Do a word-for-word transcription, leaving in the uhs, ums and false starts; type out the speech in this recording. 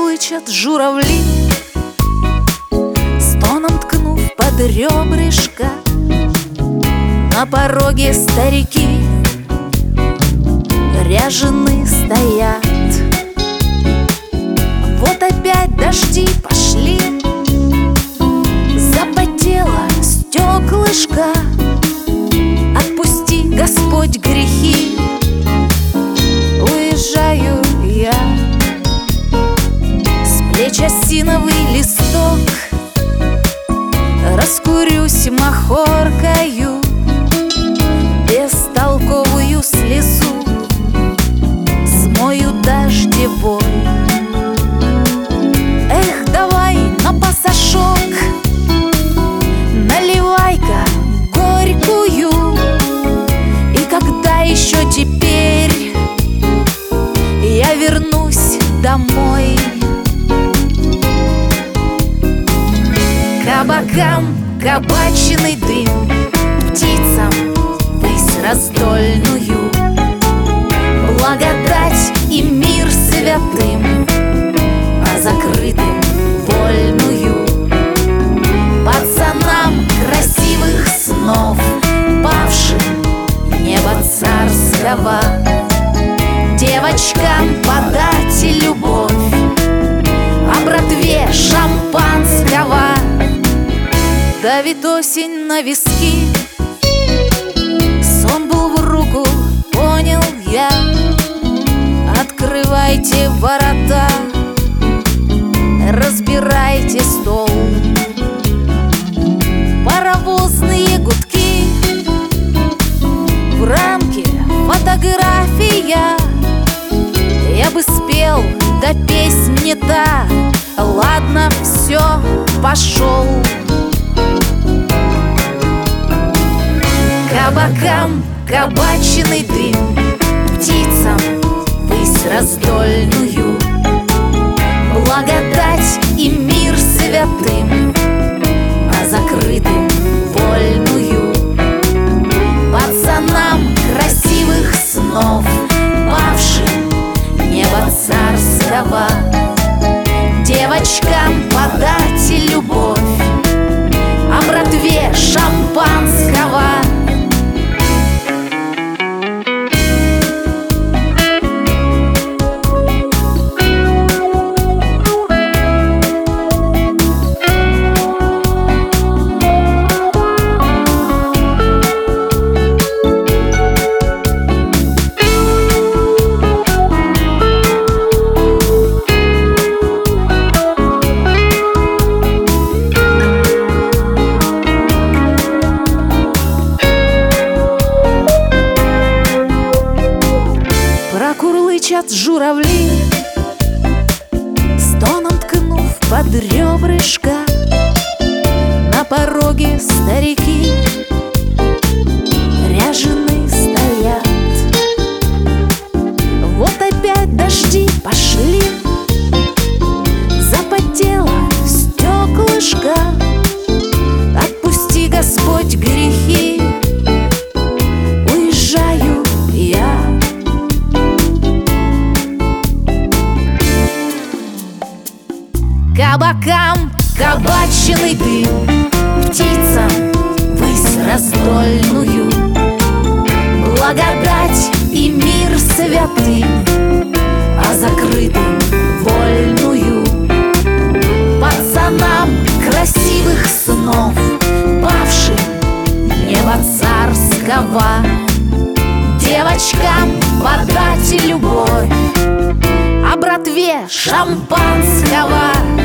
Прокурлычат журавли, стоном ткнув под ребрышко. На пороге старики ряжены стоят. Вот опять дожди пошли, запотело стеклышко. Отпусти, Господь, грехи, уезжаю я. С плеч осиновый листок, раскурюсь махоркою, бестолковую слезу смою дождевой. Эх, давай на пасашок, наливай-ка горькую. И когда еще теперь я вернусь домой? Кабакам кабачный дым, птицам высь раздольную, благодать и мир святым, а закрытым вольную. Пацанам красивых снов, павшим неба царского, девочкам подать любовь, а братве шампанского. Давит осень на виски, сон был в руку, понял я. Открывайте ворота, разбирайте стол. Паровозные гудки, в рамке фотография. Я бы спел, да песнь не та. Ладно, все, пошел. Кабакам кабачный дым, птицам высь раздольную, благодать и мир святым, а закрытым вольную. Пацанам красивых снов, павшим неба царского, девочкам подать любовь, а братве шампанского. Прокурлычат журавли, стоном ткнув под ребрышко. На пороге старики ряжены стоят. Вот опять дожди пошли, запотело стеклышко. Отпусти, Господь, грехи, уезжаю я. Кабакам кабачный дым, птицам высь раздольную, благодать и мир святым, а закрытым вольную. Пацанам красивых снов, павшим неба царского, девочкам подать любовь, а братве шампанского.